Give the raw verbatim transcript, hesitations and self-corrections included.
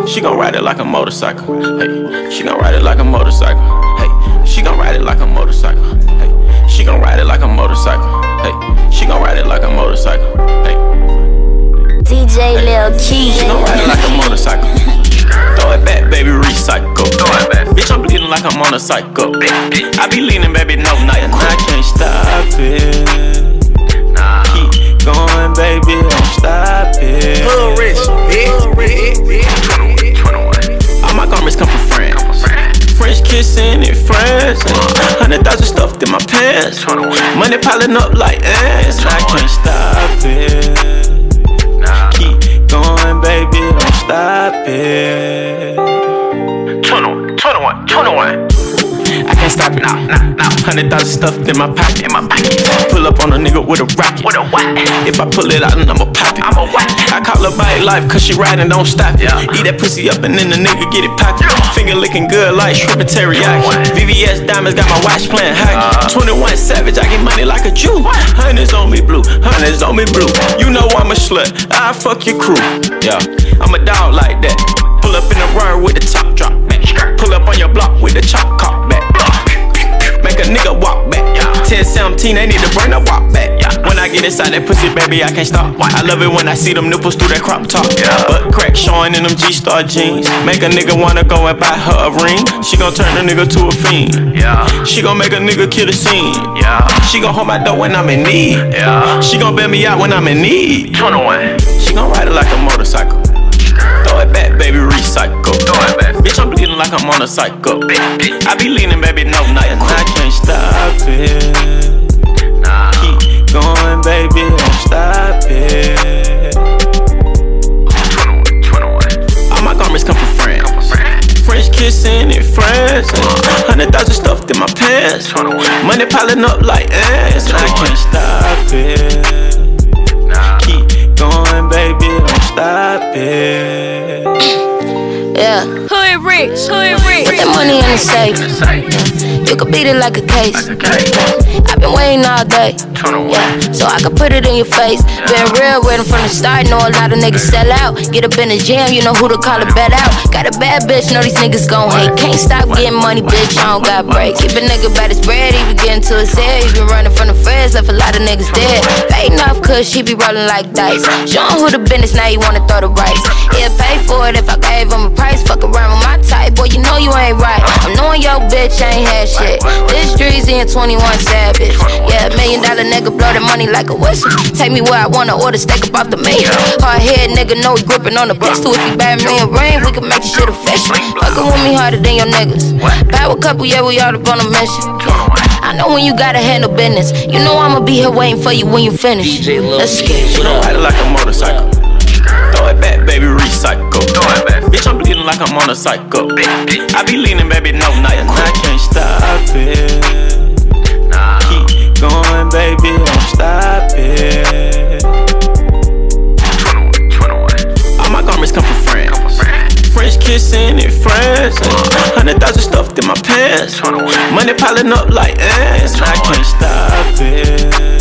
She gon' ride it like a motorcycle. Hey, she gon' ride it like a motorcycle. Hey, she gon' ride it like a motorcycle. Hey, she gon' ride it like a motorcycle. Hey, she gon' ride it like a motorcycle. Hey, D J Lil Key. She gon' ride it like a motorcycle. Throw it back, baby, recycle. Throw it back. Bitch, I'm bleeding like I'm on a cycle. I be leaning, baby, no night. And I can't stop it. Nah. Keep going, baby, don't stop it. Hood rich, bitch, bitch, bitch. All my garments come from France. French kissing in France. Hundred thousand stuffed in my pants. Money piling up like ants. And I can't stop it. Keep going, baby, don't stop it. twenty-one, twenty-one, twenty-one. I can't stop it, nah, nah, nah. Hundred thousand stuffed in my pocket, in my pocket. Pull up on a nigga with a rocket, with a what? If I pull it out, then I'ma pop it. I'm a what? I call her bike life, cause she riding, don't stop it. Yeah. Eat that pussy up and then the nigga get it poppin'. Yeah. Finger licking good like shrimp and teriyaki. V V S diamonds got my watch playing hockey. Uh, twenty-one savage, I get money like a Jew. Hundreds on me blue, hundreds on me blue. You know I'm a slut, I fuck your crew. Yeah, I'm a dog like that. Pull up in the ride with the top drop back. Pull up on your block with the chop cock back. Make a nigga walk back. ten seventeen, they need to bring the walk back. When I get inside that pussy, baby, I can't stop. I love it when I see them nipples through that crop top. Butt crack showing in them G-Star jeans. Make a nigga wanna go and buy her a ring. She gon' turn a nigga to a fiend. She gon' make a nigga kill the scene. She gon' hold my door when I'm in need. She gon' bail me out when I'm in need. twenty-one. She gon' ride it like a motorcycle. Throw it back, baby, recycle. Throw it back. Bitch, I'm bleeding like I'm on a cycle. I be leaning, baby, no night. And I can't stop it. Nah. Keep going, baby, don't stop it. twenty-one, twenty-one. All my garments come from France. French kissing in France. Hundred thousand stuffed in my pants. Money piling up like ants. And I can't stop it. Keep going, baby, don't stop it. Yeah. Hood rich, hood rich. Put that money in the safe. You can beat it like a case. I've been waiting all day. Yeah, so I can put it in your face. Been real with 'em from the start. Know a lot of niggas sell out. Get up in the jam, you know who to call a bet out. Got a bad bitch, know these niggas gon' hate. Can't stop getting money, bitch, I don't got breaks. Keep a nigga by his bread, he be getting to his head. He been running from the feds, left a lot of niggas dead. Fading off cause she be rolling like dice. Show him who the business, now he wanna throw the rice. He'll pay for it if I gave him a price. Fuck around with my type, boy, you know you ain't right. I'm knowing your bitch ain't had shit. This Dreezy and twenty-one Savage. Yeah, million dollar nigga blow the money like a whistle. Take me where I wanna order steak up off the meat. Hard head nigga know he gripping on the pistol. If you buy me a ring, we can make this shit official. Fucking with me harder than your niggas. Power couple, yeah, we all up on a mission. I know when you gotta handle business. You know I'ma be here waiting for you when you finish. Let's get it. She gon' ride it like a motorcycle. Throw it back, baby, recycle. Throw it back. Bitch, I'm bleeding like I'm on a cycle. I be leaning, baby, no night. And I can't stop it. Keep going, baby, don't stop it. twenty-one, twenty-one. All my garments come from France. French kissing in France. Hundred thousand stuffed in my pants. Money piling up like ants. And I can't stop it.